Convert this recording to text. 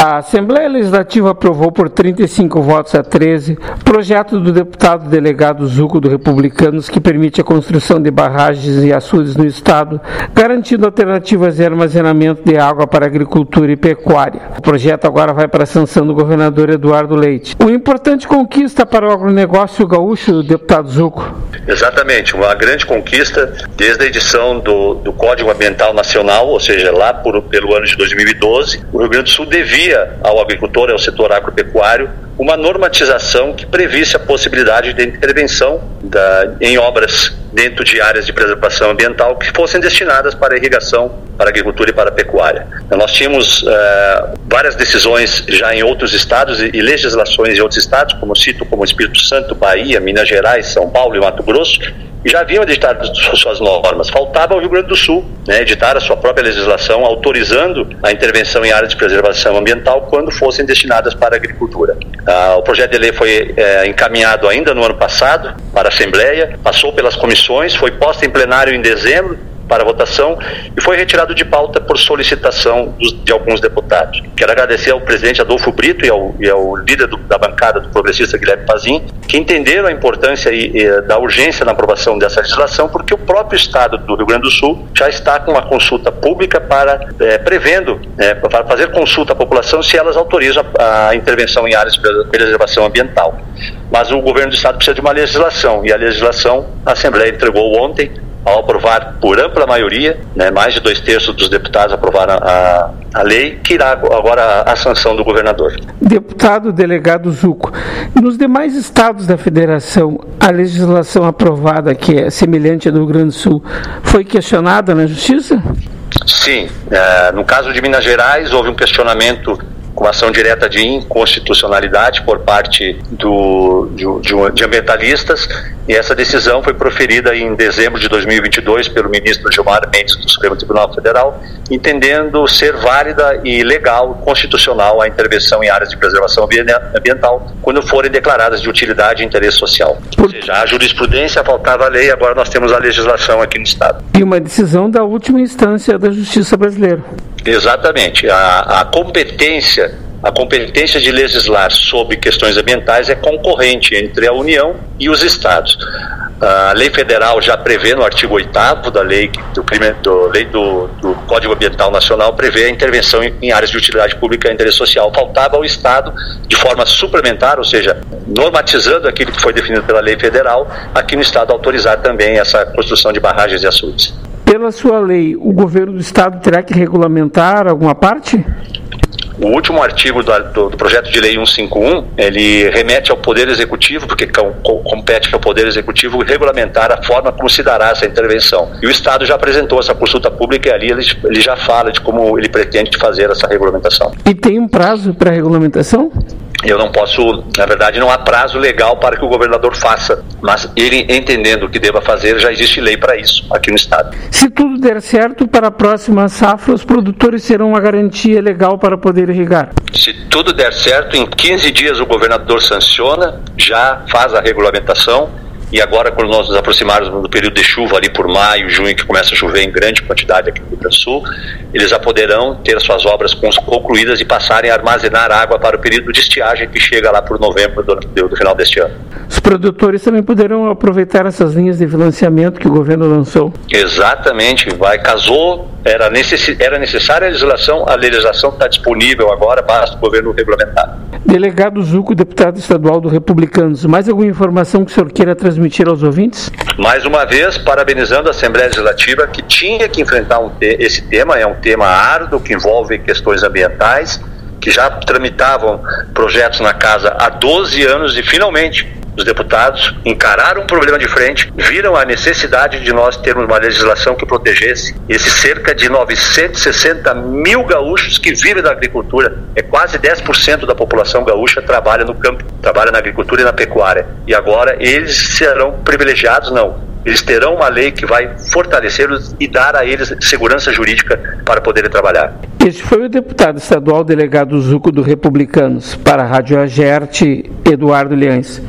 A Assembleia Legislativa aprovou por 35 votos a 13 projeto do deputado delegado Zucco do Republicanos que permite a construção de barragens e açudes no Estado, garantindo alternativas de armazenamento de água para agricultura e pecuária. O projeto agora vai para a sanção do governador Eduardo Leite. Uma importante conquista para o agronegócio gaúcho, deputado Zucco. Exatamente, uma grande conquista desde a edição do Código Ambiental Nacional, ou seja, lá pelo ano de 2012, o Rio Grande do Sul devia ao agricultor e ao setor agropecuário uma normatização que previsse a possibilidade de intervenção em obras dentro de áreas de preservação ambiental que fossem destinadas para irrigação, para agricultura e para pecuária. Então, nós tínhamos várias decisões já em outros estados e legislações em outros estados, como cito, como Espírito Santo, Bahia, Minas Gerais, São Paulo e Mato Grosso, e já haviam editado suas normas. Faltava ao Rio Grande do Sul editar a sua própria legislação, autorizando a intervenção em áreas de preservação ambiental quando fossem destinadas para a agricultura. O projeto de lei foi encaminhado ainda no ano passado para a Assembleia, passou pelas comissões, foi posto em plenário em dezembro para votação e foi retirado de pauta por solicitação de alguns deputados. Quero agradecer ao presidente Adolfo Brito e ao líder da bancada do progressista Guilherme Pazin, que entenderam a importância da urgência na aprovação dessa legislação, porque o próprio Estado do Rio Grande do Sul já está com uma consulta pública para fazer consulta à população se elas autorizam a intervenção em áreas de preservação ambiental. Mas o governo do Estado precisa de uma legislação, e a legislação a Assembleia entregou ontem, ao aprovar por ampla maioria, mais de 2/3 dos deputados aprovaram a lei, que irá agora a sanção do governador. Deputado delegado Zucco, nos demais estados da federação, a legislação aprovada, que é semelhante à do Rio Grande do Sul, foi questionada na Justiça? Sim, no caso de Minas Gerais, houve um questionamento com ação direta de inconstitucionalidade por parte de ambientalistas, e essa decisão foi proferida em dezembro de 2022 pelo ministro Gilmar Mendes do Supremo Tribunal Federal, entendendo ser válida e legal, constitucional, a intervenção em áreas de preservação ambiental quando forem declaradas de utilidade e interesse social. Ou seja, a jurisprudência, faltava a lei, agora nós temos a legislação aqui no Estado. E uma decisão da última instância da Justiça brasileira. Exatamente. A competência de legislar sobre questões ambientais é concorrente entre a União e os estados. A lei federal já prevê no artigo 8º da lei do Código Ambiental Nacional, prevê a intervenção em áreas de utilidade pública e interesse social. Faltava ao Estado, de forma suplementar, ou seja, normatizando aquilo que foi definido pela lei federal, aqui no Estado autorizar também essa construção de barragens e açudes. Pela sua lei, o governo do Estado terá que regulamentar alguma parte? O último artigo do projeto de lei 151, ele remete ao Poder Executivo, porque compete ao Poder Executivo regulamentar a forma como se dará essa intervenção. E o Estado já apresentou essa consulta pública, e ali ele já fala de como ele pretende fazer essa regulamentação. E tem um prazo para a regulamentação? Eu não posso, na verdade não há prazo legal para que o governador faça, mas ele entendendo o que deva fazer, já existe lei para isso aqui no Estado. Se tudo der certo, para a próxima safra, os produtores terão uma garantia legal para poder irrigar? Se tudo der certo, em 15 dias o governador sanciona, já faz a regulamentação. E agora, quando nós nos aproximarmos do período de chuva, ali por maio, junho, que começa a chover em grande quantidade aqui no Rio Grande do Sul, eles já poderão ter suas obras concluídas e passarem a armazenar água para o período de estiagem que chega lá por novembro do final deste ano. Os produtores também poderão aproveitar essas linhas de financiamento que o governo lançou? Exatamente, era necessária a legislação está disponível agora, basta o governo regulamentar. Delegado Zucco, deputado estadual do Republicanos, mais alguma informação que o senhor queira transmitir aos ouvintes? Mais uma vez, parabenizando a Assembleia Legislativa, que tinha que enfrentar esse tema, é um tema árduo que envolve questões ambientais, que já tramitavam projetos na casa há 12 anos e finalmente os deputados encararam um problema de frente, viram a necessidade de nós termos uma legislação que protegesse esses cerca de 960 mil gaúchos que vivem da agricultura. É quase 10% da população gaúcha trabalha no campo, trabalha na agricultura e na pecuária. E agora eles serão privilegiados? Não. Eles terão uma lei que vai fortalecê-los e dar a eles segurança jurídica para poderem trabalhar. Este foi o deputado estadual delegado Zucco do Republicanos. Para a Rádio Agerte, Eduardo Liães.